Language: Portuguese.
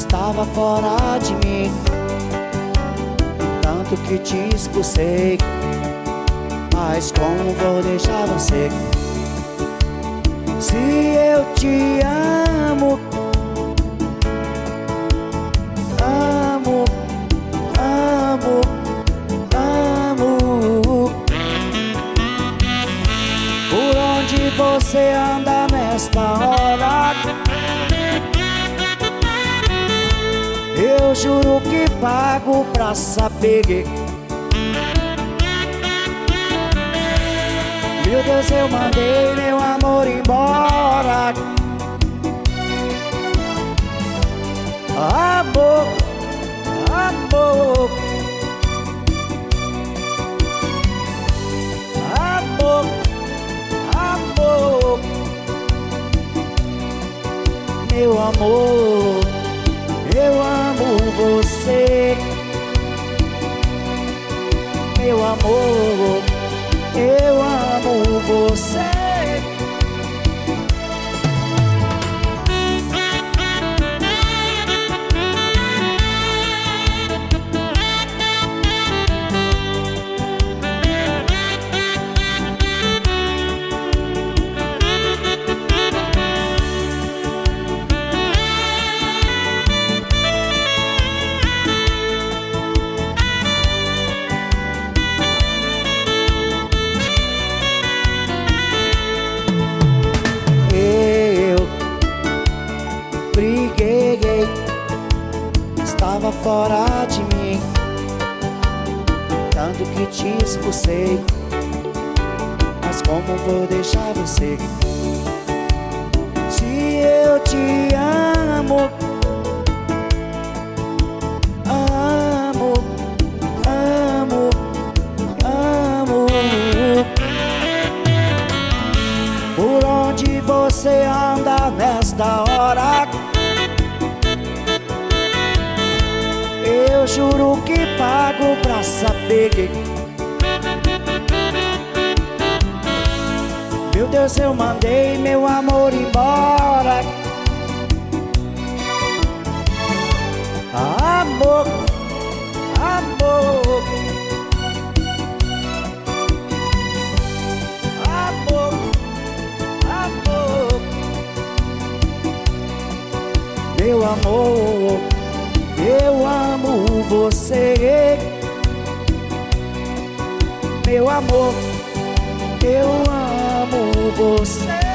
estava fora de mim, tanto que te expulsei. Mas como vou deixar você, se eu te amo? Amo, amo, amo. Por onde você anda nesta hora? Eu juro que pago pra saber. Meu Deus, eu mandei meu amor embora. Amor, amor, amor, amor. Meu amor, eu amo você. Meu amor, eu amo você. Briguei, estava fora de mim, tanto que te expulsei. Mas como vou deixar você, se eu te amo? Amo, amo, amo. Por onde você anda nesta hora? Eu juro que pago pra saber. Meu Deus, eu mandei meu amor embora. Amor, amor, amor, amor. Meu amor, eu amo você. Meu amor, eu amo você.